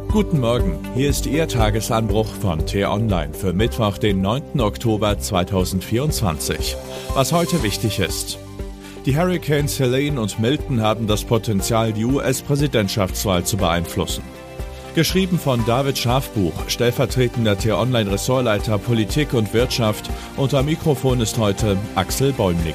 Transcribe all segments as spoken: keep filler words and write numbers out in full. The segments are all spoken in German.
Guten Morgen, hier ist Ihr Tagesanbruch von T-Online für Mittwoch, den neunten Oktober zweitausendvierundzwanzig. Was heute wichtig ist. Die Hurricanes Helene und Milton haben das Potenzial, die U S-Präsidentschaftswahl zu beeinflussen. Geschrieben von David Schafbuch, stellvertretender T-Online-Ressortleiter Politik und Wirtschaft, und am Mikrofon ist heute Axel Bäumling.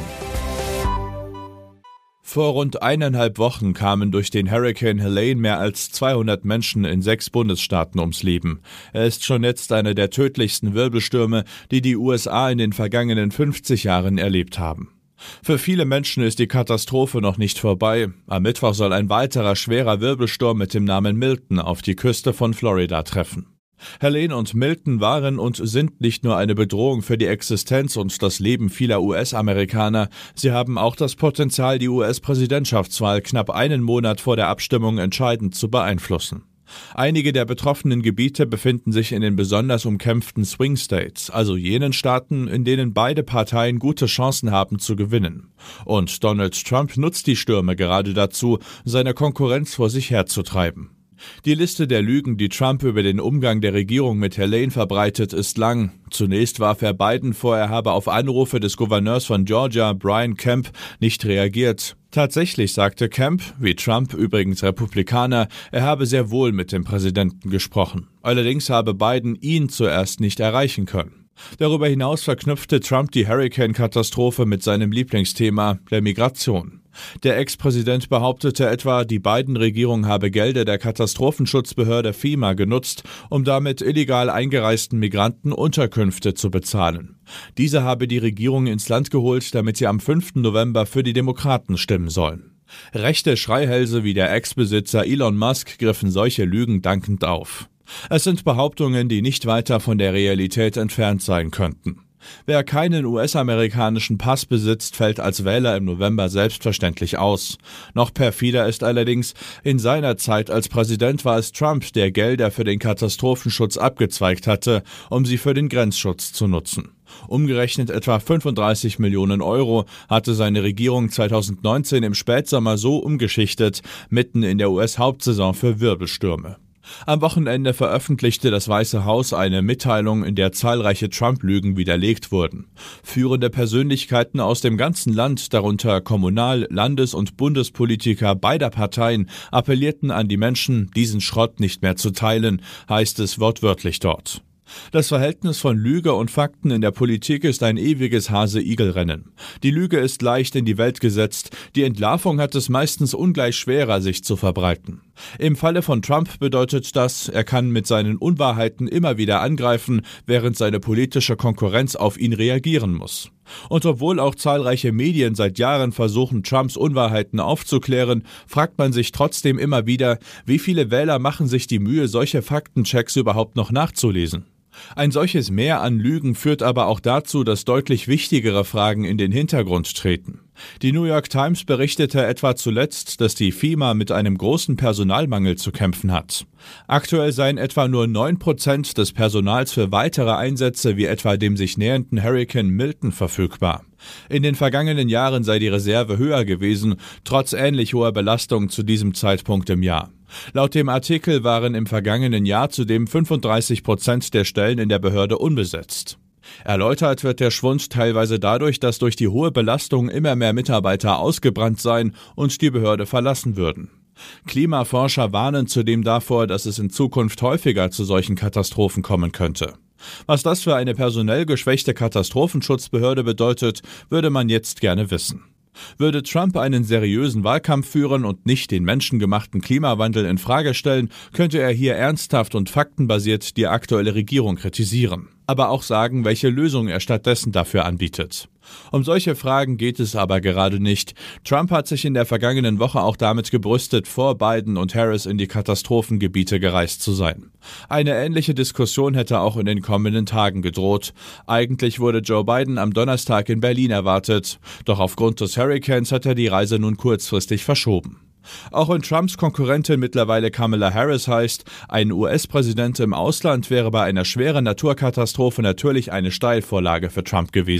Vor rund eineinhalb Wochen kamen durch den Hurrikan Helene mehr als zweihundert Menschen in sechs Bundesstaaten ums Leben. Er ist schon jetzt einer der tödlichsten Wirbelstürme, die die U S A in den vergangenen fünfzig Jahren erlebt haben. Für viele Menschen ist die Katastrophe noch nicht vorbei. Am Mittwoch soll ein weiterer schwerer Wirbelsturm mit dem Namen Milton auf die Küste von Florida treffen. Helene und Milton waren und sind nicht nur eine Bedrohung für die Existenz und das Leben vieler U S-Amerikaner, sie haben auch das Potenzial, die U S-Präsidentschaftswahl knapp einen Monat vor der Abstimmung entscheidend zu beeinflussen. Einige der betroffenen Gebiete befinden sich in den besonders umkämpften Swing States, also jenen Staaten, in denen beide Parteien gute Chancen haben zu gewinnen. Und Donald Trump nutzt die Stürme gerade dazu, seine Konkurrenz vor sich herzutreiben. Die Liste der Lügen, die Trump über den Umgang der Regierung mit Helene verbreitet, ist lang. Zunächst warf er Biden vor, er habe auf Anrufe des Gouverneurs von Georgia, Brian Kemp, nicht reagiert. Tatsächlich sagte Kemp, wie Trump übrigens Republikaner, er habe sehr wohl mit dem Präsidenten gesprochen. Allerdings habe Biden ihn zuerst nicht erreichen können. Darüber hinaus verknüpfte Trump die Hurrikan-Katastrophe mit seinem Lieblingsthema, der Migration. Der Ex-Präsident behauptete etwa, die Biden-Regierung habe Gelder der Katastrophenschutzbehörde FEMA genutzt, um damit illegal eingereisten Migranten Unterkünfte zu bezahlen. Diese habe die Regierung ins Land geholt, damit sie am fünften November für die Demokraten stimmen sollen. Rechte Schreihälse wie der Ex-Besitzer Elon Musk griffen solche Lügen dankend auf. Es sind Behauptungen, die nicht weiter von der Realität entfernt sein könnten. Wer keinen U S-amerikanischen Pass besitzt, fällt als Wähler im November selbstverständlich aus. Noch perfider ist allerdings, in seiner Zeit als Präsident war es Trump, der Gelder für den Katastrophenschutz abgezweigt hatte, um sie für den Grenzschutz zu nutzen. Umgerechnet etwa fünfunddreißig Millionen Euro hatte seine Regierung zweitausendneunzehn im Spätsommer so umgeschichtet, mitten in der U S-Hauptsaison für Wirbelstürme. Am Wochenende veröffentlichte das Weiße Haus eine Mitteilung, in der zahlreiche Trump-Lügen widerlegt wurden. Führende Persönlichkeiten aus dem ganzen Land, darunter Kommunal-, Landes- und Bundespolitiker beider Parteien, appellierten an die Menschen, diesen Schrott nicht mehr zu teilen, heißt es wortwörtlich dort. Das Verhältnis von Lüge und Fakten in der Politik ist ein ewiges Hase-Igel-Rennen. Die Lüge ist leicht in die Welt gesetzt, die Entlarvung hat es meistens ungleich schwerer, sich zu verbreiten. Im Falle von Trump bedeutet das, er kann mit seinen Unwahrheiten immer wieder angreifen, während seine politische Konkurrenz auf ihn reagieren muss. Und obwohl auch zahlreiche Medien seit Jahren versuchen, Trumps Unwahrheiten aufzuklären, fragt man sich trotzdem immer wieder, wie viele Wähler machen sich die Mühe, solche Faktenchecks überhaupt noch nachzulesen? Ein solches Mehr an Lügen führt aber auch dazu, dass deutlich wichtigere Fragen in den Hintergrund treten. Die New York Times berichtete etwa zuletzt, dass die FEMA mit einem großen Personalmangel zu kämpfen hat. Aktuell seien etwa nur neun Prozent des Personals für weitere Einsätze wie etwa dem sich nähernden Hurrikan Milton verfügbar. In den vergangenen Jahren sei die Reserve höher gewesen, trotz ähnlich hoher Belastung zu diesem Zeitpunkt im Jahr. Laut dem Artikel waren im vergangenen Jahr zudem fünfunddreißig Prozent der Stellen in der Behörde unbesetzt. Erläutert wird der Schwund teilweise dadurch, dass durch die hohe Belastung immer mehr Mitarbeiter ausgebrannt seien und die Behörde verlassen würden. Klimaforscher warnen zudem davor, dass es in Zukunft häufiger zu solchen Katastrophen kommen könnte. Was das für eine personell geschwächte Katastrophenschutzbehörde bedeutet, würde man jetzt gerne wissen. Würde Trump einen seriösen Wahlkampf führen und nicht den menschengemachten Klimawandel in Frage stellen, könnte er hier ernsthaft und faktenbasiert die aktuelle Regierung kritisieren, aber auch sagen, welche Lösung er stattdessen dafür anbietet. Um solche Fragen geht es aber gerade nicht. Trump hat sich in der vergangenen Woche auch damit gebrüstet, vor Biden und Harris in die Katastrophengebiete gereist zu sein. Eine ähnliche Diskussion hätte auch in den kommenden Tagen gedroht. Eigentlich wurde Joe Biden am Donnerstag in Berlin erwartet, doch aufgrund des Hurrikans hat er die Reise nun kurzfristig verschoben. Auch wenn Trumps Konkurrentin mittlerweile Kamala Harris heißt, ein U S-Präsident im Ausland wäre bei einer schweren Naturkatastrophe natürlich eine Steilvorlage für Trump gewesen.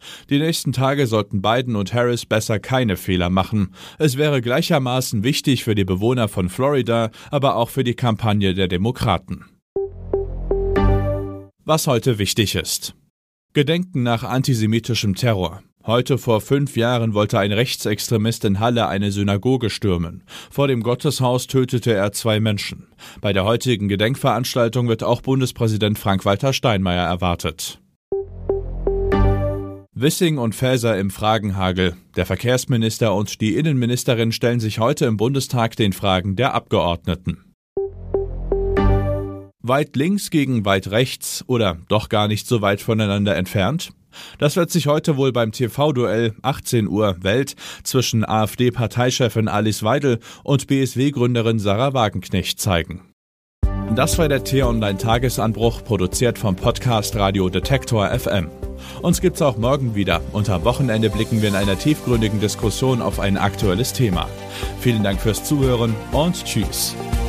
Die nächsten Tage sollten Biden und Harris besser keine Fehler machen. Es wäre gleichermaßen wichtig für die Bewohner von Florida, aber auch für die Kampagne der Demokraten. Was heute wichtig ist. Gedenken nach antisemitischem Terror. Heute vor fünf Jahren wollte ein Rechtsextremist in Halle eine Synagoge stürmen. Vor dem Gotteshaus tötete er zwei Menschen. Bei der heutigen Gedenkveranstaltung wird auch Bundespräsident Frank-Walter Steinmeier erwartet. Wissing und Faeser im Fragenhagel. Der Verkehrsminister und die Innenministerin stellen sich heute im Bundestag den Fragen der Abgeordneten. Weit links gegen weit rechts oder doch gar nicht so weit voneinander entfernt? Das wird sich heute wohl beim T V-Duell achtzehn Uhr Welt zwischen AfD-Parteichefin Alice Weidel und B S W-Gründerin Sarah Wagenknecht zeigen. Das war der T-Online-Tagesanbruch, produziert vom Podcast Radio Detektor F M. Uns gibt's auch morgen wieder und am Wochenende blicken wir in einer tiefgründigen Diskussion auf ein aktuelles Thema. Vielen Dank fürs Zuhören und tschüss.